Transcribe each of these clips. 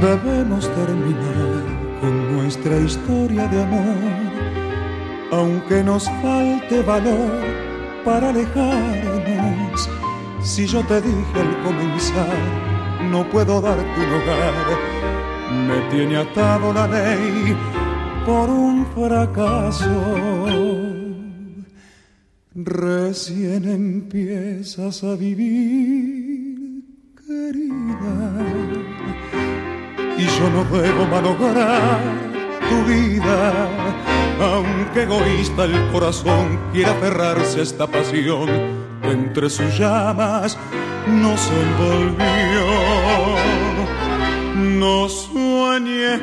Debemos terminar con nuestra historia de amor, aunque nos falte valor para alejarnos. Si yo te dije al comenzar, no puedo darte un hogar, me tiene atado la ley por un fracaso. Recién empiezas a vivir, querida, y yo no debo malograr tu vida, aunque egoísta el corazón quiera aferrarse a esta pasión que entre sus llamas nos envolvió. No sueñes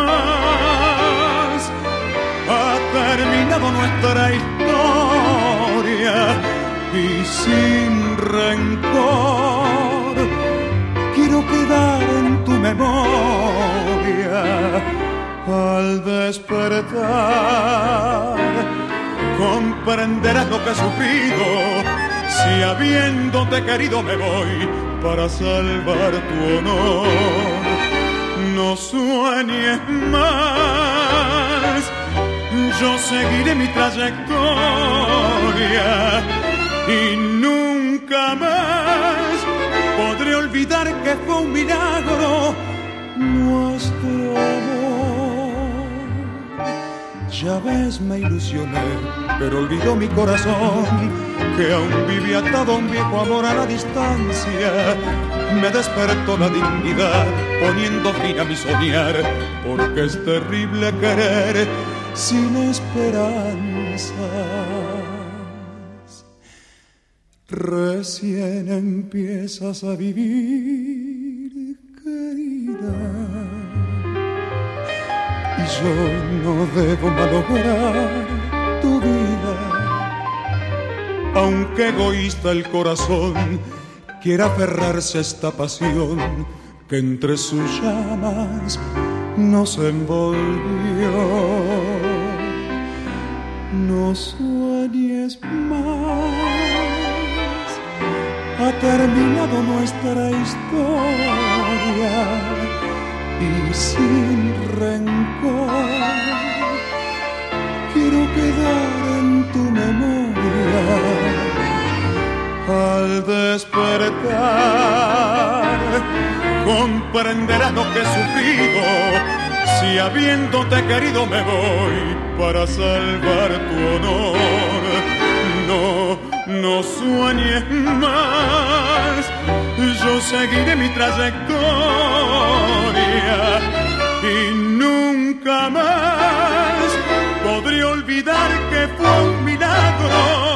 más, ha terminado nuestra historia y sin rencor quiero quedar en tu memoria. Al despertar comprenderás lo que he sufrido, si habiéndote querido me voy para salvar tu honor. No sueñes más, yo seguiré mi trayectoria y nunca más podré olvidar que fue un milagro nuestro amor. Ya ves, me ilusioné, pero olvidó mi corazón que aún vive atado a un viejo amor a la distancia. Me despertó la dignidad poniendo fin a mi soñar, porque es terrible querer sin esperanzas. Recién empiezas a vivir, querida, y yo no debo malograr tu vida, aunque egoísta el corazón quiera aferrarse a esta pasión que entre sus llamas nos envolvió. No sueñes más, ha terminado nuestra historia y sin rencor quiero quedar en tu memoria. Al despertar comprenderás lo que he sufrido, si habiéndote querido me voy para salvar tu honor. No sueñes más, yo seguiré mi trayectoria y nunca más podré olvidar que fue un milagro